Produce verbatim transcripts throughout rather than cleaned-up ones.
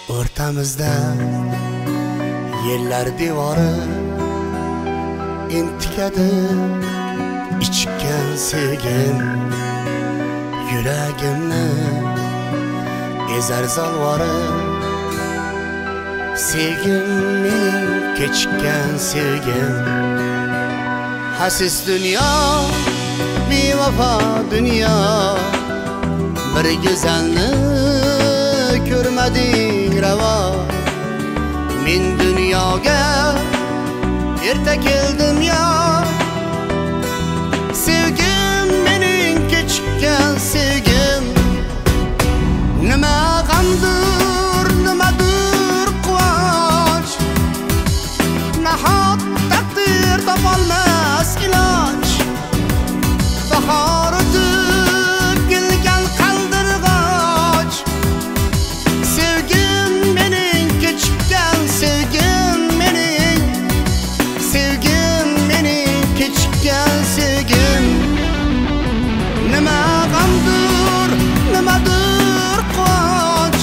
O'rtamizda yellar devori intikadi ichgan sevgim yuragimni ezar zalvori sevgim mening kechikkan sevgim hasis dunyo bevafo dunyo bir go'zalni ko'rmading ravo men dunyoga erta keldim yo sevgim mening kechikkan sevgim nima g'amdir nimadir quvonch nahot taqdir topolmas iloj bahor o'tib kelgan qaldirg'och sevgim mening kechikkan sevgim mening sevgim mening kechikkan sevgim nima g'amdir nimadir quvonch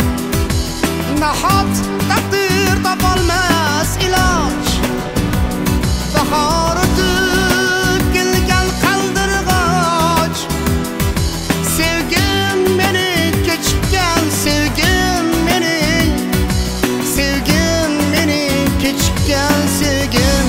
nahot taqdir topolmas iloj bahor o'tib kelgan qaldirg'och sevgim mening kechikkan sevgim mening sevgim mening kechikkan sevgim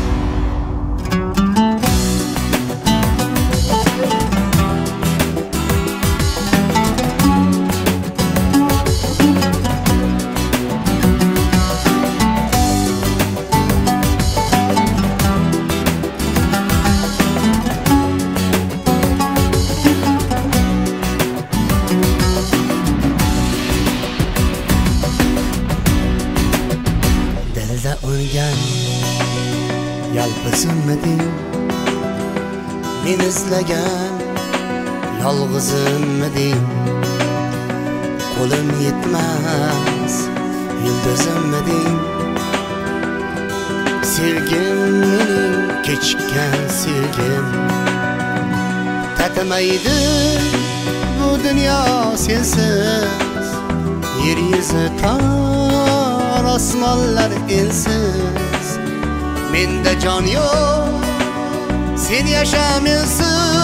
dilda o'lgan yalpizimiding men izlagan yolg'izimiding qo'lim yetmas yulduzimiding sevgim mening kechikkan sevgim tatimaydi bu dunyo sensiz yer yuzi tor osmonlar ensiz menda jon yo'q sen yasha mensiz